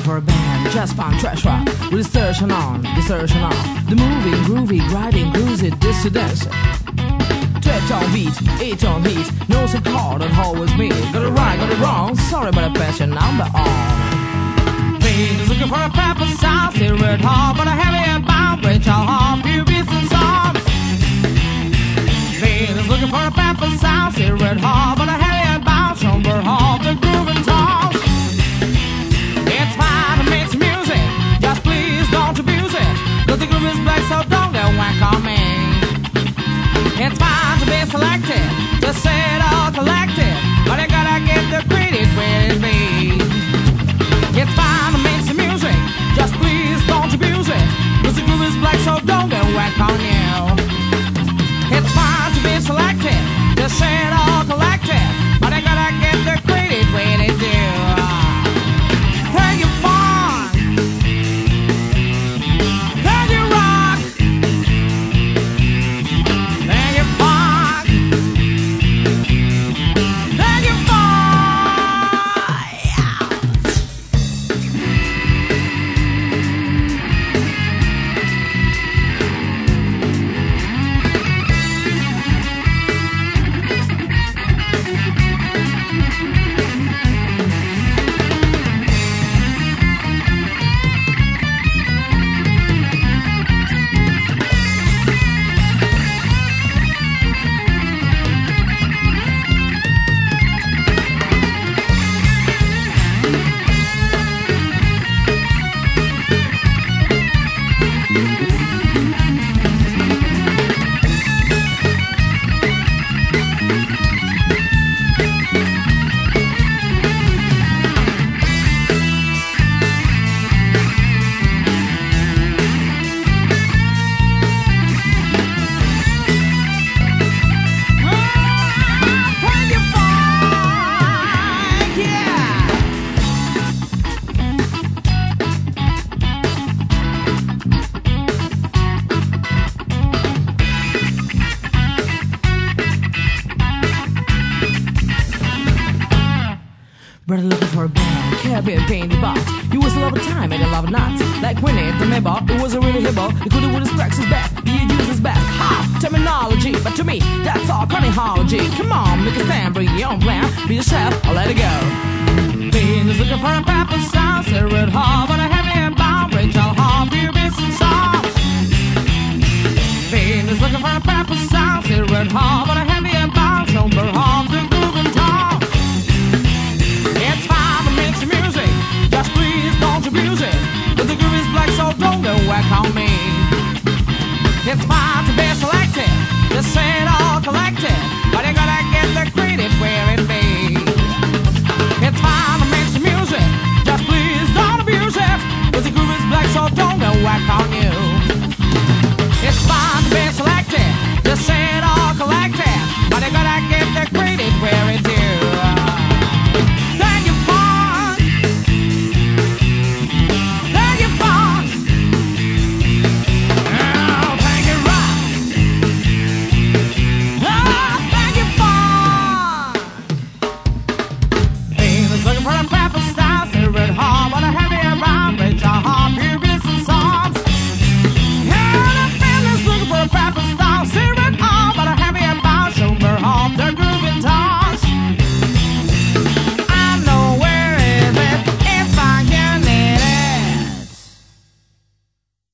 for a band, just found trash rock with distortion on, distortion off. The moving, groovy, grinding, cruising, dissidence. 12-tone beat, 8-tone heat, no so hard and always me. Got it right, got it wrong, sorry about the passion, number on. Is looking for a pepper sauce, it's red hot, but a heavy and bound, break all off, few beats and songs. Is looking for a pepper sauce, it's red hot, but a heavy and bound, somber off the groove and tones. It's fine to make some music, just please don't abuse it, cause the groove is black, so don't get whack on me. It's fine to be selected, just say it all collected, but you gotta get the credit where it be. It's fine to make some music, just please don't abuse it, cause the groove is black, so don't get whack on you. It's fine to be selected, just say it all collected, but you gotta get the credit where they do. Can you funk? Can you rock? Can you funk? Can you funk? Brother looking for a band, Caribbean pain the box. You was a love of time and a love of nuts. Like Winnie, remember, it wasn't really hippo. He could've with his cracks his best, he used his best. Ha! Terminology, but to me, that's all cardiology. Come on, make a stand, bring your own plan. Be yourself, I'll let it go. Bean is looking for a pepper sauce, a red hot.